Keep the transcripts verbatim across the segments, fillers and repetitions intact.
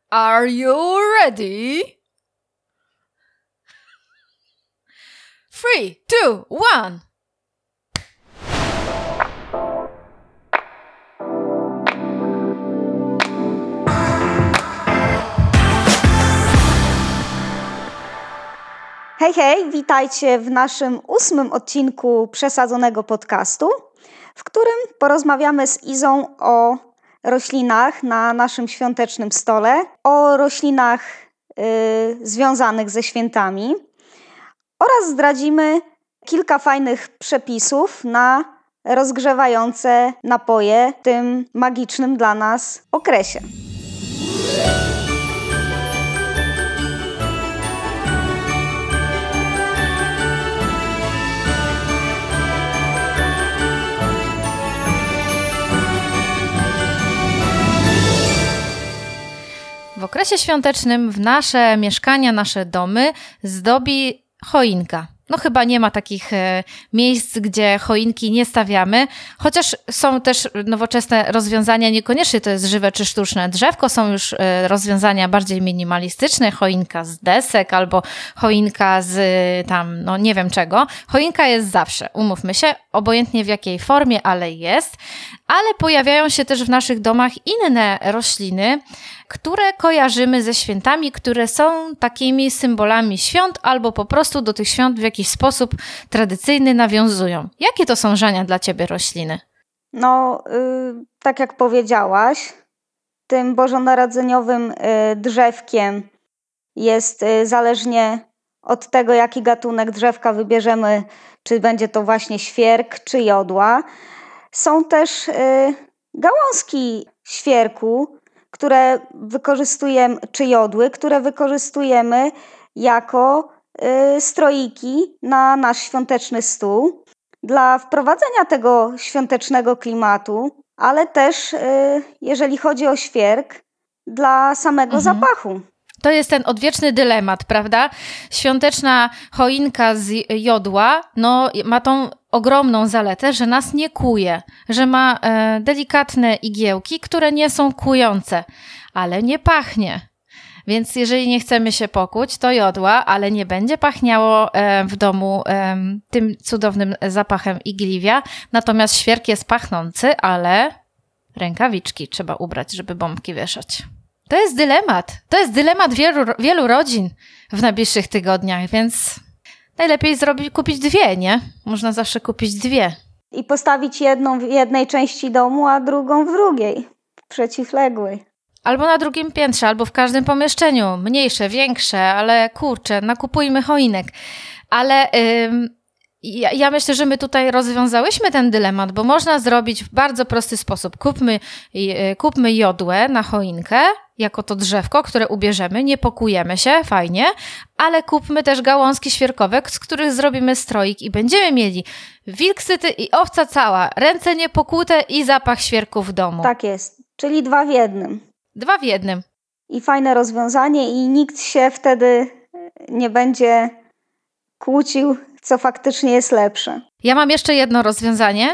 Are you ready? Three, two, one. Hej, hej, witajcie w naszym ósmym odcinku Przesadzonego Podcastu, w którym porozmawiamy z Izą o roślinach na naszym świątecznym stole, o roślinach y, związanych ze świętami oraz zdradzimy kilka fajnych przepisów na rozgrzewające napoje w tym magicznym dla nas okresie. W okresie świątecznym w nasze mieszkania, nasze domy zdobi choinka. No chyba nie ma takich e, miejsc, gdzie choinki nie stawiamy, chociaż są też nowoczesne rozwiązania, niekoniecznie to jest żywe czy sztuczne drzewko, są już e, rozwiązania bardziej minimalistyczne, choinka z desek albo choinka z e, tam, no nie wiem czego. Choinka jest zawsze, umówmy się, obojętnie w jakiej formie, ale jest, ale pojawiają się też w naszych domach inne rośliny, które kojarzymy ze świętami, które są takimi symbolami świąt albo po prostu do tych świąt w jakiś sposób tradycyjny nawiązują. Jakie to są, Żania, dla Ciebie rośliny? No, yy, tak jak powiedziałaś, tym bożonarodzeniowym yy, drzewkiem jest yy, zależnie od tego, jaki gatunek drzewka wybierzemy, czy będzie to właśnie świerk, czy jodła. Są też yy, gałązki świerku, które wykorzystujemy, czy jodły, które wykorzystujemy jako y, stroiki na nasz świąteczny stół dla wprowadzenia tego świątecznego klimatu, ale też, y, jeżeli chodzi o świerk, dla samego mhm. zapachu. To jest ten odwieczny dylemat, prawda? Świąteczna choinka z jodła, no ma tą ogromną zaletę, że nas nie kuje, że ma e, delikatne igiełki, które nie są kujące, ale nie pachnie. Więc jeżeli nie chcemy się pokuć, to jodła, ale nie będzie pachniało e, w domu e, tym cudownym zapachem igliwia. Natomiast świerk jest pachnący, ale rękawiczki trzeba ubrać, żeby bombki wieszać. To jest dylemat. To jest dylemat wielu, wielu rodzin w najbliższych tygodniach, więc najlepiej zrobić, kupić dwie, nie? Można zawsze kupić dwie. I postawić jedną w jednej części domu, a drugą w drugiej, w przeciwległej. Albo na drugim piętrze, albo w każdym pomieszczeniu. Mniejsze, większe, ale kurczę, nakupujmy choinek. Ale ym, ja, ja myślę, że my tutaj rozwiązałyśmy ten dylemat, bo można zrobić w bardzo prosty sposób. Kupmy, y, kupmy jodłę na choinkę, jako to drzewko, które ubierzemy, nie pokujemy się, fajnie, ale kupmy też gałązki świerkowe, z których zrobimy stroik i będziemy mieli wilk syty i owca cała, ręce niepokute i zapach świerku w domu. Tak jest, czyli dwa w jednym. Dwa w jednym. I fajne rozwiązanie i nikt się wtedy nie będzie kłócił, co faktycznie jest lepsze. Ja mam jeszcze jedno rozwiązanie.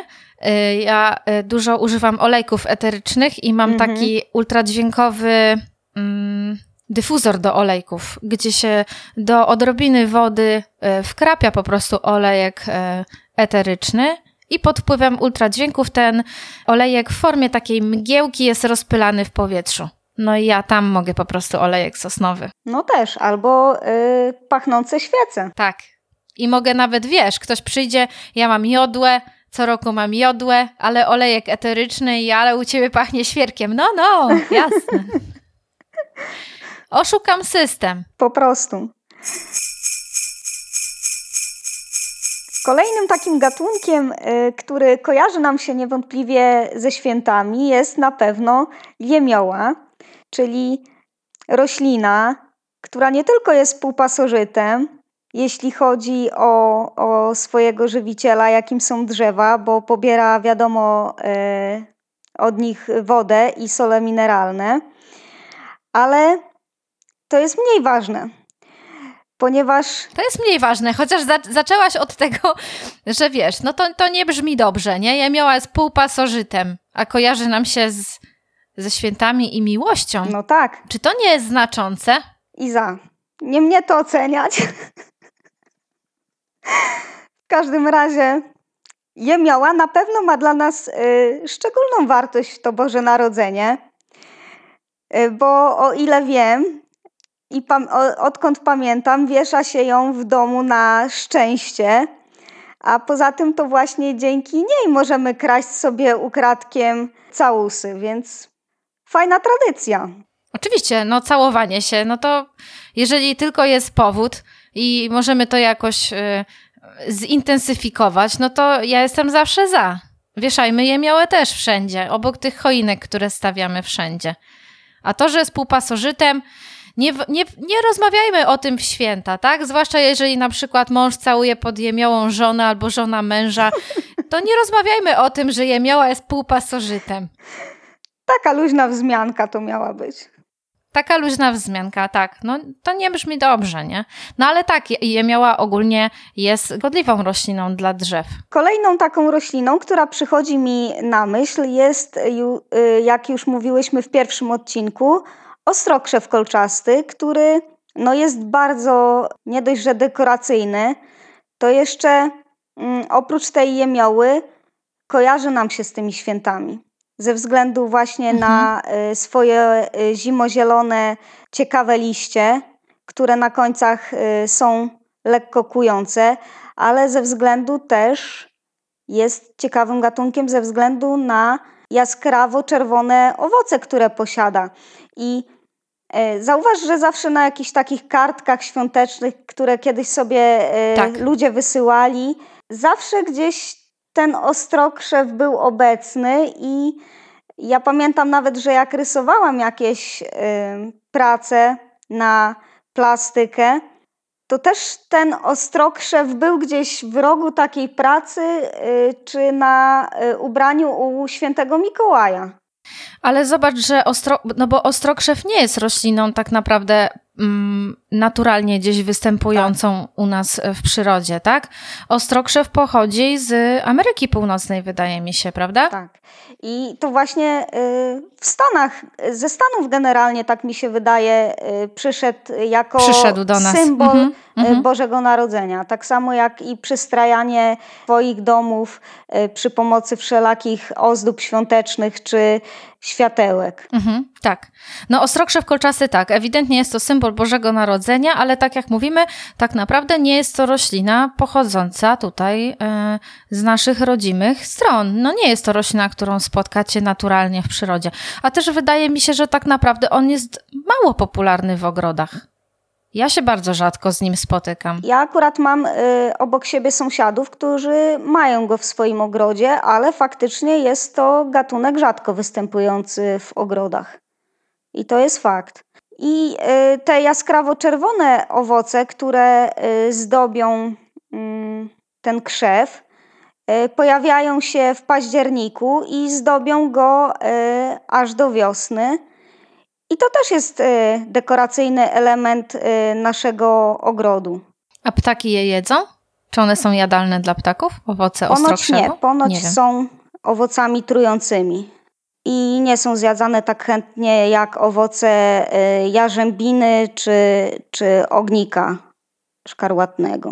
Ja dużo używam olejków eterycznych i mam mhm. taki ultradźwiękowy mm, dyfuzor do olejków, gdzie się do odrobiny wody wkrapia po prostu olejek eteryczny i pod wpływem ultradźwięków ten olejek w formie takiej mgiełki jest rozpylany w powietrzu. No i ja tam mogę po prostu olejek sosnowy. No też, albo yy, pachnące świece. Tak. I mogę nawet, wiesz, ktoś przyjdzie, ja mam jodłę, co roku mam jodłę, ale olejek eteryczny i ale u ciebie pachnie świerkiem. No, no, jasne. Oszukam system. Po prostu. Kolejnym takim gatunkiem, y, który kojarzy nam się niewątpliwie ze świętami, jest na pewno jemioła, czyli roślina, która nie tylko jest półpasożytem, jeśli chodzi o, o swojego żywiciela, jakim są drzewa, bo pobiera, wiadomo, e, od nich wodę i sole mineralne, ale to jest mniej ważne, ponieważ... To jest mniej ważne, chociaż za, zaczęłaś od tego, że wiesz, no to, to nie brzmi dobrze, nie? Jemioła jest półpasożytem, a kojarzy nam się z ze świętami i miłością. No tak. Czy to nie jest znaczące? Iza, nie mnie to oceniać. W każdym razie Jemioła na pewno ma dla nas y, szczególną wartość to Boże Narodzenie, y, bo o ile wiem i pam- o, odkąd pamiętam, wiesza się ją w domu na szczęście, a poza tym to właśnie dzięki niej możemy kraść sobie ukradkiem całusy, więc fajna tradycja. Oczywiście, no całowanie się, no to jeżeli tylko jest powód i możemy to jakoś y, zintensyfikować, no to ja jestem zawsze za. Wieszajmy jemiołę też wszędzie, obok tych choinek, które stawiamy wszędzie. A to, że z półpasożytem, nie, nie, nie rozmawiajmy o tym w święta, tak? Zwłaszcza jeżeli na przykład mąż całuje pod jemiołą żonę albo żona męża, to nie rozmawiajmy o tym, że jemioła jest półpasożytem. Taka luźna wzmianka to miała być. Taka luźna wzmianka, tak. No to nie brzmi dobrze, nie? No ale tak, jemioła ogólnie jest godliwą rośliną dla drzew. Kolejną taką rośliną, która przychodzi mi na myśl jest, jak już mówiłyśmy w pierwszym odcinku, ostrokrzew kolczasty, który no jest bardzo nie dość, że dekoracyjny, to jeszcze mm, oprócz tej jemioły kojarzy nam się z tymi świętami. Ze względu właśnie mhm. na y, swoje y, zimozielone, ciekawe liście, które na końcach y, są lekko kujące, ale ze względu też jest ciekawym gatunkiem ze względu na jaskrawo czerwone owoce, które posiada. I y, zauważ, że zawsze na jakichś takich kartkach świątecznych, które kiedyś sobie y, tak. ludzie wysyłali, zawsze gdzieś ten ostrokrzew był obecny i ja pamiętam nawet, że jak rysowałam jakieś y, prace na plastykę, to też ten ostrokrzew był gdzieś w rogu takiej pracy y, czy na y, ubraniu u świętego Mikołaja. Ale zobacz, że ostro, no bo ostrokrzew nie jest rośliną tak naprawdę mm, naturalnie gdzieś występującą tak. u nas w przyrodzie, tak? Ostrokrzew pochodzi z Ameryki Północnej, wydaje mi się, prawda? Tak. I to właśnie y, w Stanach, ze Stanów generalnie, tak mi się wydaje, y, przyszedł jako Przyszedł do nas. symbol mm-hmm, mm-hmm. Bożego Narodzenia. Tak samo jak i przystrajanie swoich domów y, przy pomocy wszelakich ozdób świątecznych czy światełek. Mhm, tak. No ostrokrzew kolczasty tak, ewidentnie jest to symbol Bożego Narodzenia, ale tak jak mówimy, tak naprawdę nie jest to roślina pochodząca tutaj y, z naszych rodzimych stron. No nie jest to roślina, którą spotkacie naturalnie w przyrodzie. A też wydaje mi się, że tak naprawdę on jest mało popularny w ogrodach. Ja się bardzo rzadko z nim spotykam. Ja akurat mam y, obok siebie sąsiadów, którzy mają go w swoim ogrodzie, ale faktycznie jest to gatunek rzadko występujący w ogrodach. I to jest fakt. I y, te jaskrawo czerwone owoce, które y, zdobią y, ten krzew, y, pojawiają się w październiku i zdobią go y, aż do wiosny. I to też jest y, dekoracyjny element y, naszego ogrodu. A ptaki je jedzą? Czy one są jadalne dla ptaków? Owoce Ponoć ostrokrzewu? nie, ponoć nie są owocami trującymi. I nie są zjadzane tak chętnie jak owoce y, jarzębiny czy, czy ognika szkarłatnego.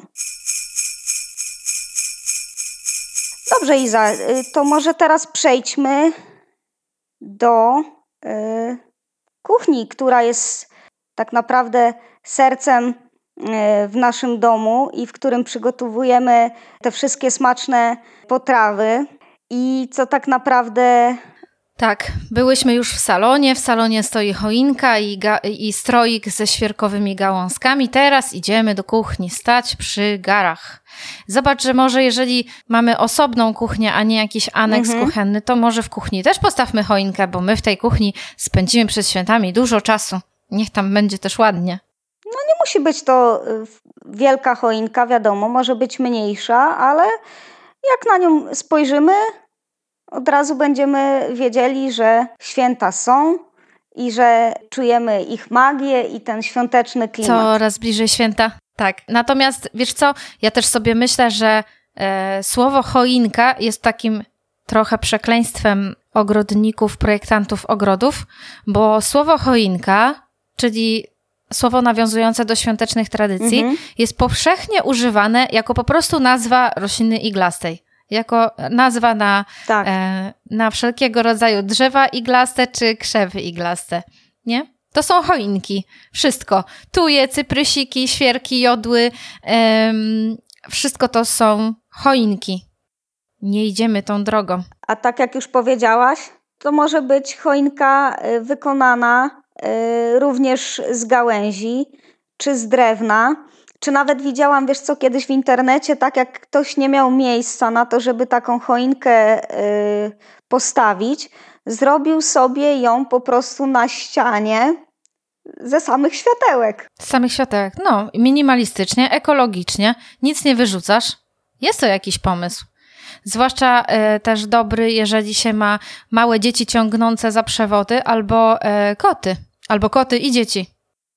Dobrze, Iza, y, to może teraz przejdźmy do y, kuchni, która jest tak naprawdę sercem w naszym domu i w którym przygotowujemy te wszystkie smaczne potrawy i co tak naprawdę... Tak, byłyśmy już w salonie, w salonie stoi choinka i, ga- i stroik ze świerkowymi gałązkami. Teraz idziemy do kuchni, stać przy garach. Zobacz, że może jeżeli mamy osobną kuchnię, a nie jakiś aneks mhm. kuchenny, to może w kuchni też postawmy choinkę, bo my w tej kuchni spędzimy przed świętami dużo czasu. Niech tam będzie też ładnie. No nie musi być to wielka choinka, wiadomo, może być mniejsza, ale jak na nią spojrzymy, od razu będziemy wiedzieli, że święta są i że czujemy ich magię i ten świąteczny klimat. Coraz bliżej święta. Tak. Natomiast wiesz co, ja też sobie myślę, że e, słowo choinka jest takim trochę przekleństwem ogrodników, projektantów ogrodów, bo słowo choinka, czyli słowo nawiązujące do świątecznych tradycji, mhm. jest powszechnie używane jako po prostu nazwa rośliny iglastej. Jako nazwa na, tak. e, na wszelkiego rodzaju drzewa iglaste czy krzewy iglaste. Nie? To są choinki. Wszystko. Tuje, cyprysiki, świerki, jodły. Em, wszystko to są choinki. Nie idziemy tą drogą. A tak jak już powiedziałaś, to może być choinka wykonana również z gałęzi, czy z drewna, czy nawet widziałam, wiesz co, kiedyś w internecie, tak jak ktoś nie miał miejsca na to, żeby taką choinkę postawić, zrobił sobie ją po prostu na ścianie ze samych światełek. Z samych światełek, no, minimalistycznie, ekologicznie, nic nie wyrzucasz. Jest to jakiś pomysł. Zwłaszcza e, też dobry, jeżeli się ma małe dzieci ciągnące za przewody albo e, koty, albo koty i dzieci.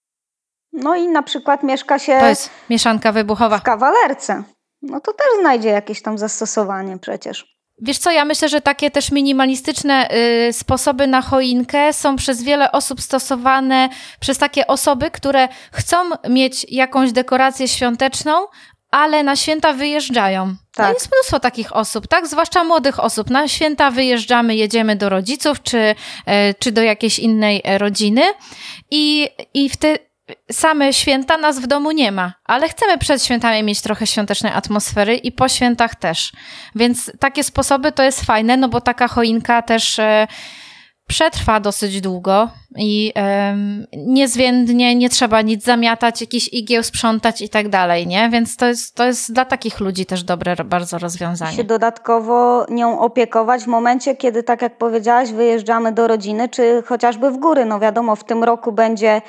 No i na przykład mieszka się... To jest mieszanka wybuchowa. W kawalerce. No to też znajdzie jakieś tam zastosowanie przecież. Wiesz co, ja myślę, że takie też minimalistyczne y, sposoby na choinkę są przez wiele osób stosowane przez takie osoby, które chcą mieć jakąś dekorację świąteczną, ale na święta wyjeżdżają. Tak. No jest mnóstwo takich osób, tak? Zwłaszcza młodych osób. Na święta wyjeżdżamy, jedziemy do rodziców czy, czy do jakiejś innej rodziny i, i w te same święta nas w domu nie ma, ale chcemy przed świętami mieć trochę świątecznej atmosfery i po świętach też. Więc takie sposoby to jest fajne, no bo taka choinka też e, przetrwa dosyć długo i e, niezwiędnie, nie trzeba nic zamiatać, jakichś igieł sprzątać i tak dalej, nie? Więc to jest, to jest dla takich ludzi też dobre bardzo rozwiązanie. Się dodatkowo nią opiekować w momencie, kiedy, tak jak powiedziałaś, wyjeżdżamy do rodziny, czy chociażby w góry. No wiadomo, w tym roku będzie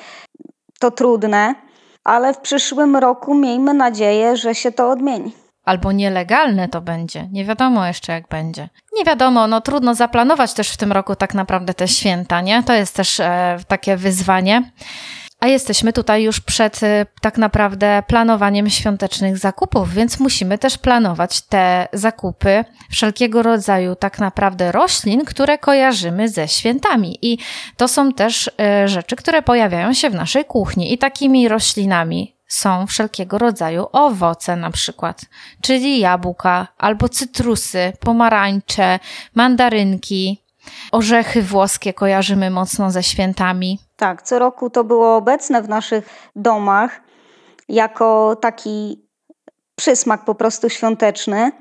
to trudne, ale w przyszłym roku miejmy nadzieję, że się to odmieni. Albo nielegalne to będzie. Nie wiadomo jeszcze, jak będzie. Nie wiadomo, no trudno zaplanować też w tym roku tak naprawdę te święta, nie? To jest też e, takie wyzwanie. A jesteśmy tutaj już przed e, tak naprawdę planowaniem świątecznych zakupów, więc musimy też planować te zakupy wszelkiego rodzaju tak naprawdę roślin, które kojarzymy ze świętami. I to są też e, rzeczy, które pojawiają się w naszej kuchni. I takimi roślinami są wszelkiego rodzaju owoce na przykład, czyli jabłka albo cytrusy, pomarańcze, mandarynki, orzechy włoskie kojarzymy mocno ze świętami. Tak, co roku to było obecne w naszych domach jako taki przysmak po prostu świąteczny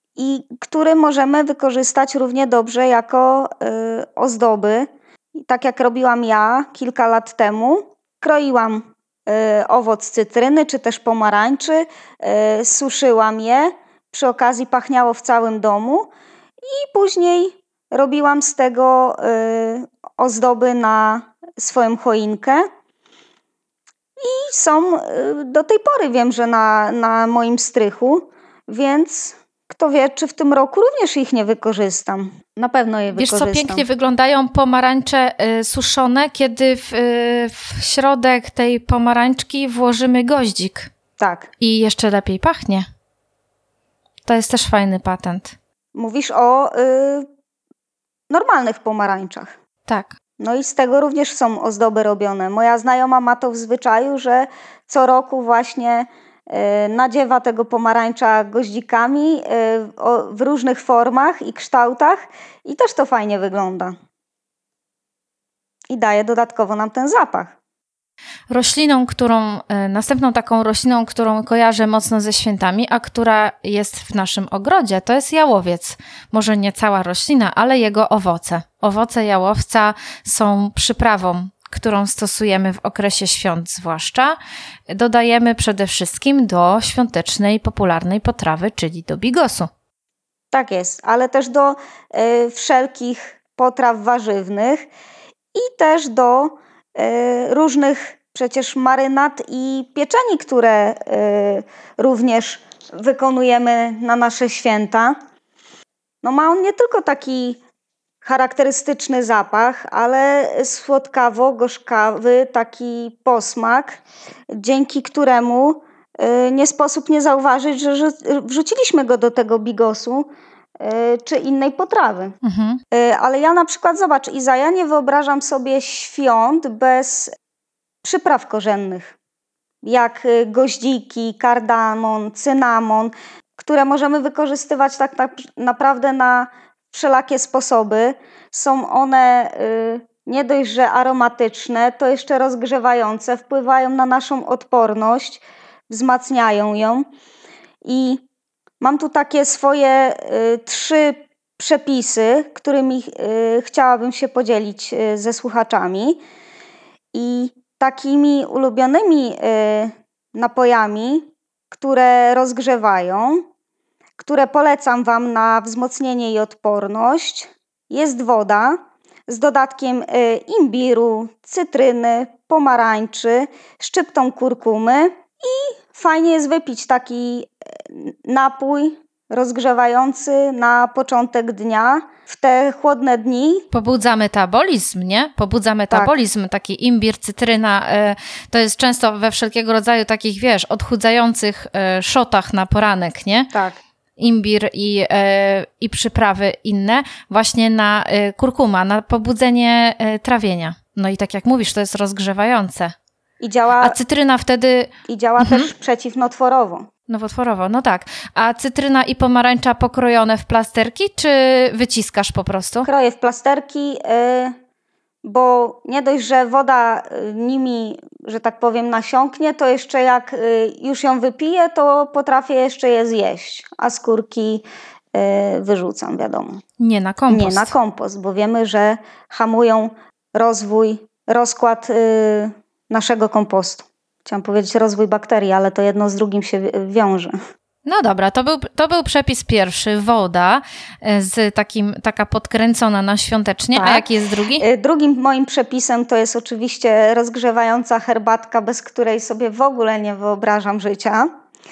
i który możemy wykorzystać równie dobrze jako y, ozdoby. I tak jak robiłam ja kilka lat temu, kroiłam y, owoc cytryny czy też pomarańczy, y, suszyłam je, przy okazji pachniało w całym domu i później robiłam z tego y, ozdoby na swoją choinkę i są y, do tej pory, wiem, że na, na moim strychu, więc kto wie, czy w tym roku również ich nie wykorzystam. Na pewno je Wiesz, wykorzystam. co pięknie wyglądają pomarańcze y, suszone, kiedy w, y, w środek tej pomarańczki włożymy goździk. Tak. I jeszcze lepiej pachnie. To jest też fajny patent. Mówisz o y, normalnych pomarańczach. Tak. No i z tego również są ozdoby robione. Moja znajoma ma to w zwyczaju, że co roku właśnie y, nadziewa tego pomarańcza goździkami y, o, w różnych formach i kształtach i też to fajnie wygląda. I daje dodatkowo nam ten zapach. Rośliną, którą, następną taką rośliną, którą kojarzę mocno ze świętami, a która jest w naszym ogrodzie, to jest jałowiec. Może nie cała roślina, ale jego owoce. Owoce jałowca są przyprawą, którą stosujemy w okresie świąt zwłaszcza. Dodajemy przede wszystkim do świątecznej, popularnej potrawy, czyli do bigosu. Tak jest, ale też do y, wszelkich potraw warzywnych i też do y, różnych przecież marynat i pieczeni, które y, również wykonujemy na nasze święta. No ma on nie tylko taki charakterystyczny zapach, ale słodkawo-gorzkawy taki posmak, dzięki któremu y, nie sposób nie zauważyć, że, że wrzuciliśmy go do tego bigosu czy innej potrawy. Mhm. Ale ja na przykład, zobacz Iza, ja nie wyobrażam sobie świąt bez przypraw korzennych, jak goździki, kardamon, cynamon, które możemy wykorzystywać tak naprawdę na wszelakie sposoby. Są one nie dość, że aromatyczne, to jeszcze rozgrzewające, wpływają na naszą odporność, wzmacniają ją. I mam tu takie swoje y, trzy przepisy, którymi y, chciałabym się podzielić y, ze słuchaczami. I takimi ulubionymi y, napojami, które rozgrzewają, które polecam Wam na wzmocnienie i odporność, jest woda z dodatkiem y, imbiru, cytryny, pomarańczy, szczyptą kurkumy i fajnie jest wypić taki napój rozgrzewający na początek dnia w te chłodne dni. Pobudza metabolizm, nie? Pobudza metabolizm, tak. Taki imbir, cytryna, to jest często we wszelkiego rodzaju takich, wiesz, odchudzających szotach na poranek, nie? Tak. Imbir i, i przyprawy inne, właśnie na kurkuma, na pobudzenie trawienia. No i tak jak mówisz, to jest rozgrzewające. I działa, A cytryna wtedy... I działa mhm. też przeciwnowotworowo. Nowotworowo, no tak. A cytryna i pomarańcza pokrojone w plasterki, czy wyciskasz po prostu? Kroję w plasterki, bo nie dość, że woda nimi, że tak powiem, nasiąknie, to jeszcze jak już ją wypiję, to potrafię jeszcze je zjeść, a skórki wyrzucam, wiadomo. Nie na kompost. Nie na kompost, bo wiemy, że hamują rozwój, rozkład naszego kompostu. Chciałam powiedzieć rozwój bakterii, ale to jedno z drugim się wiąże. No dobra, to był, to był przepis pierwszy, woda, z takim, taka podkręcona na świątecznie. Tak. A jaki jest drugi? Drugim moim przepisem to jest oczywiście rozgrzewająca herbatka, bez której sobie w ogóle nie wyobrażam życia.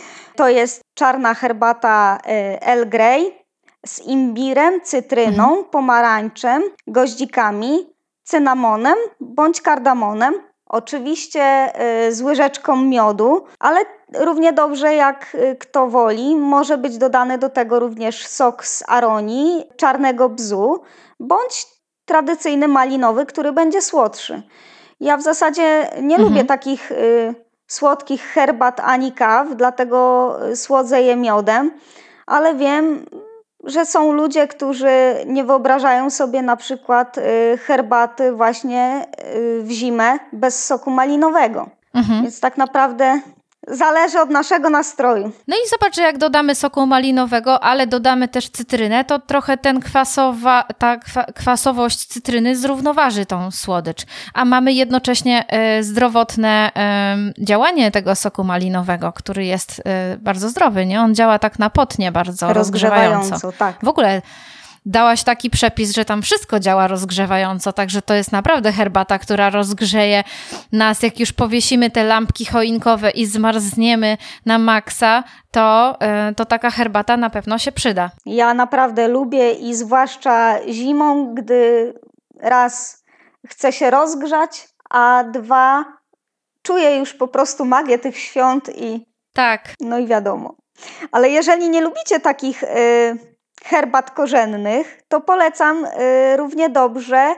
To jest czarna herbata Earl Grey z imbirem, cytryną, mhm. pomarańczem, goździkami, cynamonem bądź kardamonem. Oczywiście y, z łyżeczką miodu, ale równie dobrze jak y, kto woli, może być dodany do tego również sok z aronii, czarnego bzu, bądź tradycyjny malinowy, który będzie słodszy. Ja w zasadzie nie mhm. lubię takich y, słodkich herbat ani kaw, dlatego słodzę je miodem, ale wiem, że są ludzie, którzy nie wyobrażają sobie na przykład herbaty właśnie w zimę bez soku malinowego. Mhm. Więc tak naprawdę zależy od naszego nastroju. No i zobacz, że jak dodamy soku malinowego, ale dodamy też cytrynę, to trochę ten kwasowa, ta kwasowość cytryny zrównoważy tą słodycz. A mamy jednocześnie y, zdrowotne y, działanie tego soku malinowego, który jest y, bardzo zdrowy, nie? On działa tak na potnie bardzo rozgrzewająco. rozgrzewająco tak. W ogóle dałaś taki przepis, że tam wszystko działa rozgrzewająco, także to jest naprawdę herbata, która rozgrzeje nas. Jak już powiesimy te lampki choinkowe i zmarzniemy na maksa, to, to taka herbata na pewno się przyda. Ja naprawdę lubię i zwłaszcza zimą, gdy raz chcę się rozgrzać, a dwa czuję już po prostu magię tych świąt i tak. No i wiadomo. Ale jeżeli nie lubicie takich y, herbat korzennych, to polecam y, równie dobrze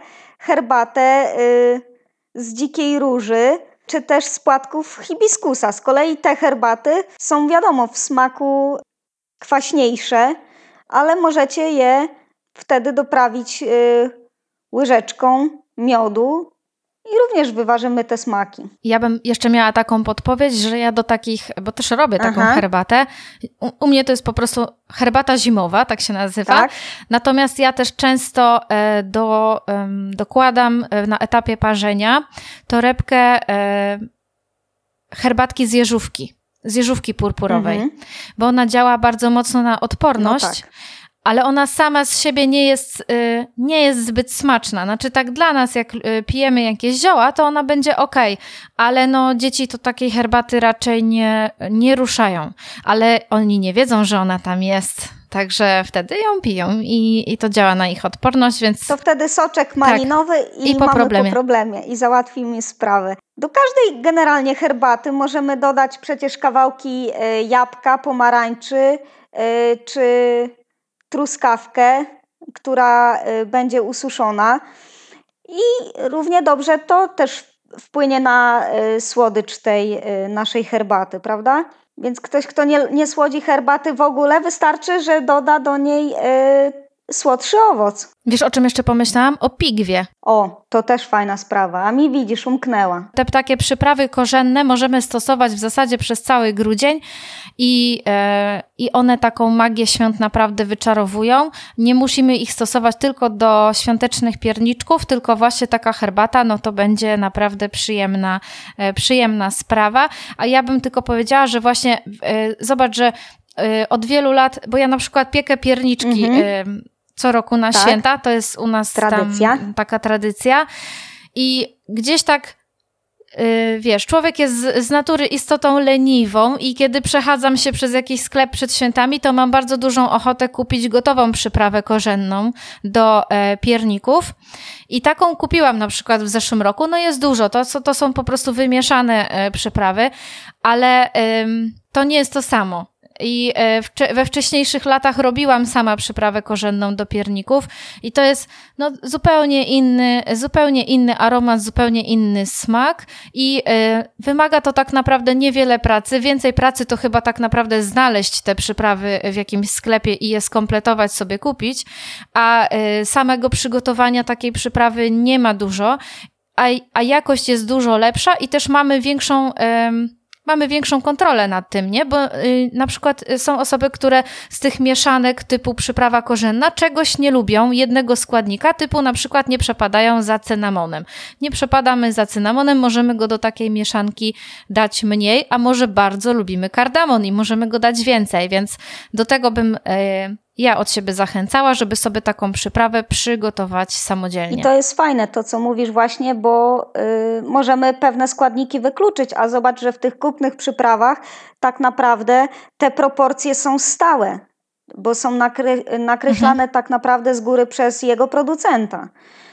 herbatę y, z dzikiej róży, czy też z płatków hibiskusa. Z kolei te herbaty są, wiadomo, w smaku kwaśniejsze, ale możecie je wtedy doprawić y, łyżeczką miodu i również wyważymy te smaki. Ja bym jeszcze miała taką podpowiedź, że ja do takich, bo też robię taką Aha. herbatę, u, u mnie to jest po prostu herbata zimowa, tak się nazywa, tak. Natomiast ja też często e, do, e, dokładam na etapie parzenia torebkę e, herbatki z jeżówki, z jeżówki purpurowej, mhm. bo ona działa bardzo mocno na odporność. No tak. Ale ona sama z siebie nie jest, y, nie jest zbyt smaczna. Znaczy tak dla nas, jak y, pijemy jakieś zioła, to ona będzie okej. Ale no dzieci to takiej herbaty raczej nie, nie ruszają. Ale oni nie wiedzą, że ona tam jest. Także wtedy ją piją i, i to działa na ich odporność, więc... To wtedy soczek malinowy tak. i, I po mamy problemie. po problemie i załatwi mi sprawę. Do każdej generalnie herbaty możemy dodać przecież kawałki y, jabłka, pomarańczy y, czy... truskawkę, która będzie ususzona i równie dobrze to też wpłynie na słodycz tej naszej herbaty, prawda? Więc ktoś, kto nie, nie słodzi herbaty w ogóle, wystarczy, że doda do niej słodszy owoc. Wiesz, o czym jeszcze pomyślałam? O pigwie. O, to też fajna sprawa. A mi widzisz, umknęła. Te takie przyprawy korzenne możemy stosować w zasadzie przez cały grudzień i, e, i one taką magię świąt naprawdę wyczarowują. Nie musimy ich stosować tylko do świątecznych pierniczków, tylko właśnie taka herbata, no to będzie naprawdę przyjemna, e, przyjemna sprawa. A ja bym tylko powiedziała, że właśnie e, zobacz, że e, od wielu lat, bo ja na przykład piekę pierniczki mhm. e, co roku na tak. święta, to jest u nas tradycja. Tam taka tradycja i gdzieś tak yy, wiesz, człowiek jest z, z natury istotą leniwą i kiedy przechadzam się przez jakiś sklep przed świętami, to mam bardzo dużą ochotę kupić gotową przyprawę korzenną do e, pierników i taką kupiłam na przykład w zeszłym roku, no jest dużo, to, to są po prostu wymieszane e, przyprawy, ale yy, to nie jest to samo. I we wcześniejszych latach robiłam sama przyprawę korzenną do pierników i to jest no, zupełnie inny, zupełnie inny aromat, zupełnie inny smak i y, wymaga to tak naprawdę niewiele pracy. Więcej pracy to chyba tak naprawdę znaleźć te przyprawy w jakimś sklepie i je skompletować, sobie kupić, a y, samego przygotowania takiej przyprawy nie ma dużo, a, a jakość jest dużo lepsza i też mamy większą... Y, Mamy większą kontrolę nad tym, nie? Bo y, na przykład są osoby, które z tych mieszanek typu przyprawa korzenna czegoś nie lubią, jednego składnika, typu na przykład nie przepadają za cynamonem. Nie przepadamy za cynamonem, możemy go do takiej mieszanki dać mniej, a może bardzo lubimy kardamon i możemy go dać więcej, więc do tego bym... Y, ja od siebie zachęcała, żeby sobie taką przyprawę przygotować samodzielnie. I to jest fajne, to co mówisz właśnie, bo y, możemy pewne składniki wykluczyć, a zobacz, że w tych kupnych przyprawach tak naprawdę te proporcje są stałe, bo są nakre- nakreślane mhm. tak naprawdę z góry przez jego producenta.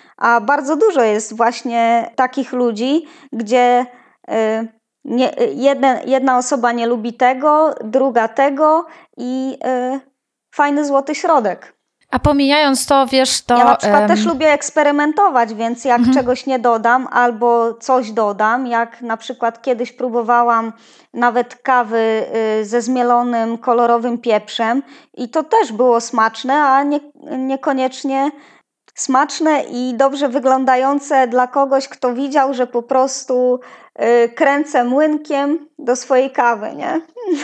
A bardzo dużo jest właśnie takich ludzi, gdzie y, nie, jedna, jedna osoba nie lubi tego, druga tego i... Y, fajny złoty środek. A pomijając to, wiesz, to... Ja na przykład um... też lubię eksperymentować, więc jak mhm. czegoś nie dodam albo coś dodam, jak na przykład kiedyś próbowałam nawet kawy ze zmielonym kolorowym pieprzem i to też było smaczne, a nie, niekoniecznie smaczne i dobrze wyglądające dla kogoś, kto widział, że po prostu kręcę młynkiem do swojej kawy, nie?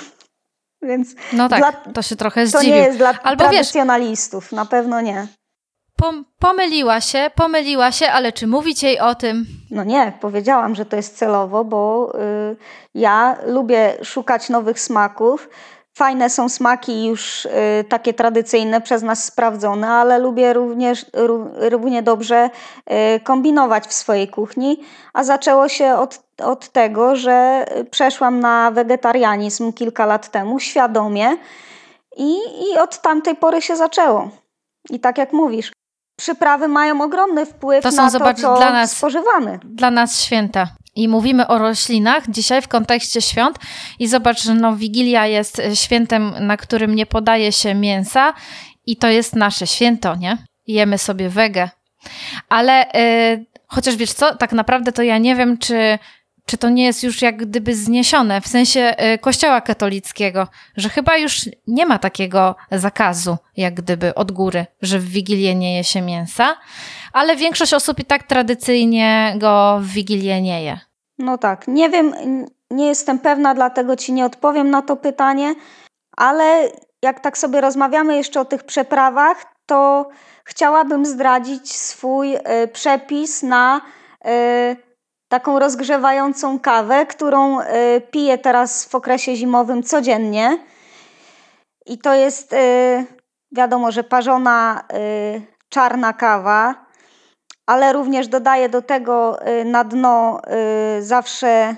Więc no tak, dla, to się trochę zdziwił. To nie jest dla Albo tradycjonalistów, wiesz, na pewno nie. Pom- pomyliła się, pomyliła się, ale czy mówić jej o tym? No nie, powiedziałam, że to jest celowo, bo y, ja lubię szukać nowych smaków. Fajne są smaki już y, takie tradycyjne, przez nas sprawdzone, ale lubię również ró- równie dobrze y, kombinować w swojej kuchni, a zaczęło się od, od tego, że przeszłam na wegetarianizm kilka lat temu, świadomie i, i od tamtej pory się zaczęło. I tak jak mówisz, przyprawy mają ogromny wpływ to są, na zobacz, to, co dla nas, spożywamy. Dla nas święta. I mówimy o roślinach dzisiaj w kontekście świąt i zobacz, że no, Wigilia jest świętem, na którym nie podaje się mięsa i to jest nasze święto, nie? Jemy sobie wege. Ale yy, chociaż wiesz co, tak naprawdę to ja nie wiem, czy, czy to nie jest już jak gdyby zniesione w sensie yy, Kościoła katolickiego, że chyba już nie ma takiego zakazu jak gdyby od góry, że w Wigilię nie je się mięsa. Ale większość osób i tak tradycyjnie go w Wigilię nie je. No tak, nie wiem, nie jestem pewna, dlatego ci nie odpowiem na to pytanie, ale jak tak sobie rozmawiamy jeszcze o tych przeprawach, to chciałabym zdradzić swój y, przepis na y, taką rozgrzewającą kawę, którą y, piję teraz w okresie zimowym codziennie. I to jest, y, wiadomo, że parzona y, czarna kawa, ale również dodaję do tego na dno zawsze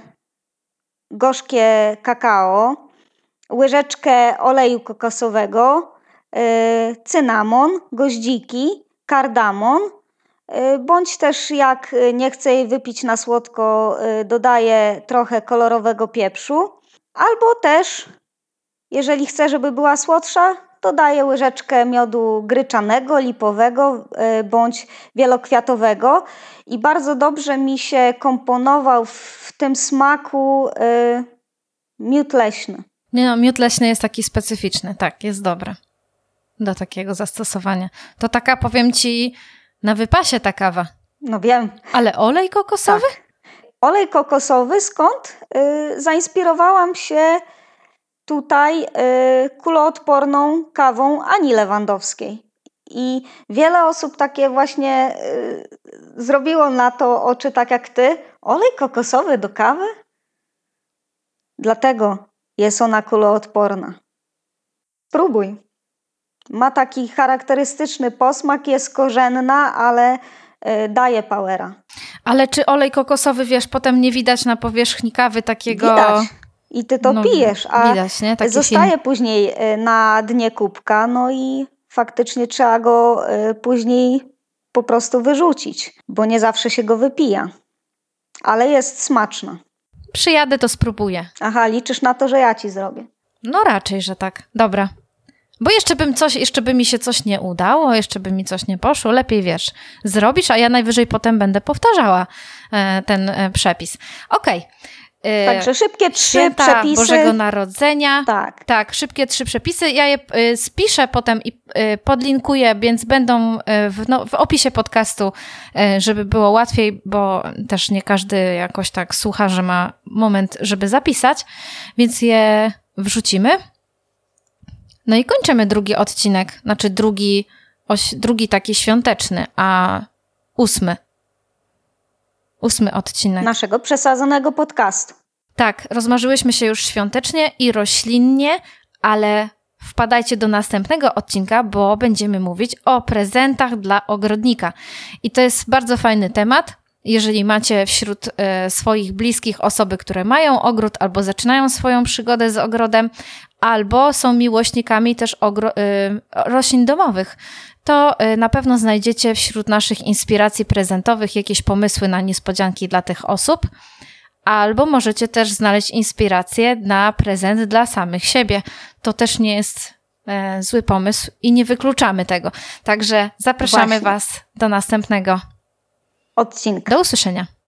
gorzkie kakao, łyżeczkę oleju kokosowego, cynamon, goździki, kardamon, bądź też jak nie chcę jej wypić na słodko, dodaję trochę kolorowego pieprzu, albo też jeżeli chcę, żeby była słodsza, dodaję łyżeczkę miodu gryczanego, lipowego bądź wielokwiatowego i bardzo dobrze mi się komponował w tym smaku miód leśny. Nie no, miód leśny jest taki specyficzny, tak, jest dobry do takiego zastosowania. To taka, powiem ci, na wypasie ta kawa. No wiem. Ale olej kokosowy? Tak. Olej kokosowy, skąd? Yy, zainspirowałam się tutaj yy, kuloodporną kawą Ani Lewandowskiej. I wiele osób takie właśnie yy, zrobiło na to oczy tak jak ty. Olej kokosowy do kawy? Dlatego jest ona kuloodporna. Spróbuj. Ma taki charakterystyczny posmak, jest korzenna, ale yy, daje powera. Ale czy olej kokosowy, wiesz, potem nie widać na powierzchni kawy takiego... Widać. I ty to no, pijesz, a widać, nie? Taki zostaje film. później na dnie kubka, no i faktycznie trzeba go później po prostu wyrzucić, bo nie zawsze się go wypija. Ale jest smaczna. Przyjadę, to spróbuję. Aha, liczysz na to, że ja ci zrobię. No raczej, że tak. Dobra. Bo jeszcze bym coś, jeszcze by mi się coś nie udało, jeszcze by mi coś nie poszło. Lepiej, wiesz, zrobisz, a ja najwyżej potem będę powtarzała e, ten e, przepis. Okej. Okay. Także szybkie trzy Święta przepisy. Bożego Narodzenia. Tak. Tak, szybkie trzy przepisy. Ja je y, spiszę potem i y, podlinkuję, więc będą y, w, no, w opisie podcastu, y, żeby było łatwiej, bo też nie każdy jakoś tak słucha, że ma moment, żeby zapisać, więc je wrzucimy. No i kończymy drugi odcinek, znaczy drugi, oś, drugi taki świąteczny, a ósmy. Ósmy odcinek. Naszego przesadzonego podcastu. Tak, rozmarzyłyśmy się już świątecznie i roślinnie, ale wpadajcie do następnego odcinka, bo będziemy mówić o prezentach dla ogrodnika. I to jest bardzo fajny temat. Jeżeli macie wśród y, swoich bliskich osoby, które mają ogród albo zaczynają swoją przygodę z ogrodem, albo są miłośnikami też ogro- y, roślin domowych, to y, na pewno znajdziecie wśród naszych inspiracji prezentowych jakieś pomysły na niespodzianki dla tych osób, albo możecie też znaleźć inspirację na prezent dla samych siebie. To też nie jest y, zły pomysł i nie wykluczamy tego. Także zapraszamy Właśnie. Was do następnego Odcinka. Do usłyszenia.